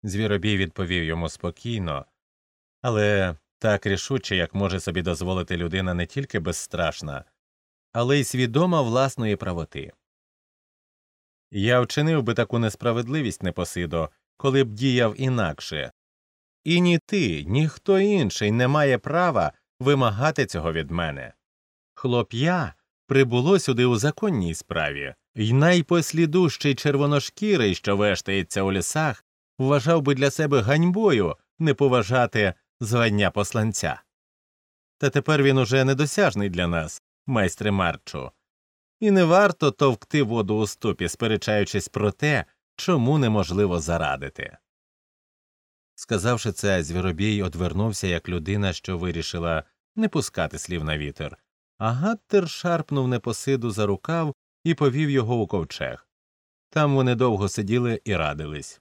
Звіробій відповів йому спокійно, але так рішуче, як може собі дозволити людина не тільки безстрашна, але й свідома власної правоти. Я вчинив би таку несправедливість, Непосидо, коли б діяв інакше. І ні ти, ні хто інший не має права вимагати цього від мене. Хлоп'я прибуло сюди у законній справі, й найпослідущий червоношкірий, що вештається у лісах, вважав би для себе ганьбою не поважати звання посланця. Та тепер він уже недосяжний для нас, майстре Марчу, і не варто товкти воду у ступі, сперечаючись про те, чому неможливо зарадити. Сказавши це, Звіробій одвернувся, як людина, що вирішила не пускати слів на вітер, а Гаттер шарпнув Непосиду за рукав і повів його у ковчег. Там вони довго сиділи і радились.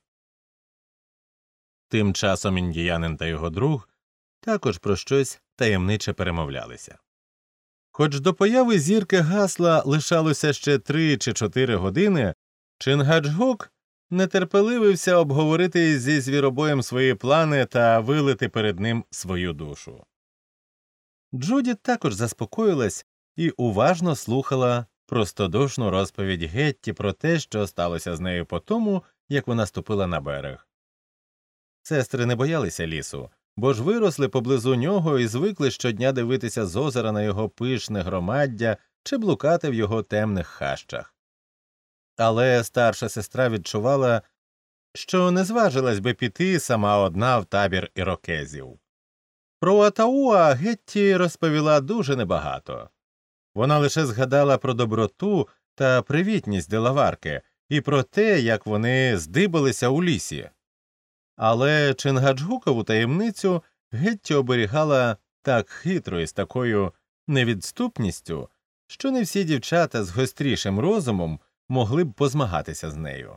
Тим часом індіянин та його друг також про щось таємниче перемовлялися. Хоч до появи зірки гасла лишалося ще 3 чи 4 години, Чингаджгук нетерпеливився обговорити зі Звіробоєм свої плани та вилити перед ним свою душу. Джуді також заспокоїлась і уважно слухала простодушну розповідь Гетті про те, що сталося з нею по тому, як вона ступила на берег. Сестри не боялися лісу, бо ж виросли поблизу нього і звикли щодня дивитися з озера на його пишне громаддя чи блукати в його темних хащах. Але старша сестра відчувала, що не зважилась би піти сама одна в табір ірокезів. Про Атауа Гетті розповіла дуже небагато. Вона лише згадала про доброту та привітність Делаварки і про те, як вони здибалися у лісі. Але Чингаджгукову таємницю Гетті оберігала так хитро і з такою невідступністю, що не всі дівчата з гострішим розумом могли б позмагатися з нею.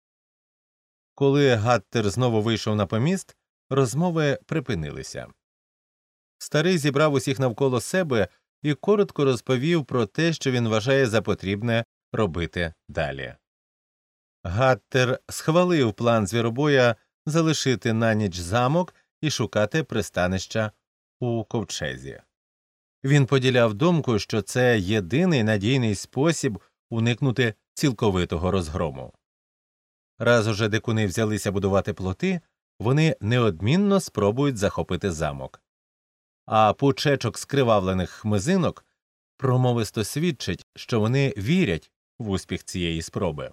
Коли Гаттер знову вийшов на поміст, розмови припинилися. Старий зібрав усіх навколо себе і коротко розповів про те, що він вважає за потрібне робити далі. Гаттер схвалив план Звіробоя залишити на ніч замок і шукати пристанища у ковчезі. Він поділяв думку, що це єдиний надійний спосіб уникнути цілковитого розгрому. Раз уже дикуни взялися будувати плоти, вони неодмінно спробують захопити замок. А пучечок скривавлених хмизинок промовисто свідчить, що вони вірять в успіх цієї спроби.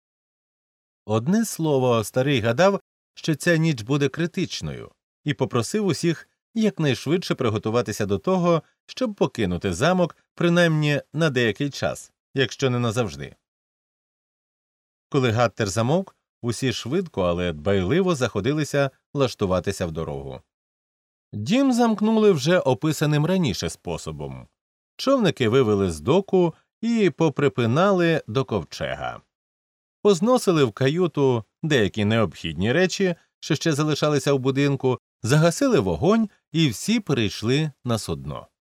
Одне слово, старий гадав, що ця ніч буде критичною, і попросив усіх якнайшвидше приготуватися до того, щоб покинути замок принаймні на деякий час, якщо не назавжди. Коли Гаттер замовк, усі швидко, але дбайливо заходилися лаштуватися в дорогу. Дім замкнули вже описаним раніше способом. Човники вивели з доку і поприпинали до ковчега. Позносили в каюту деякі необхідні речі, що ще залишалися в будинку, загасили вогонь і всі перейшли на судно.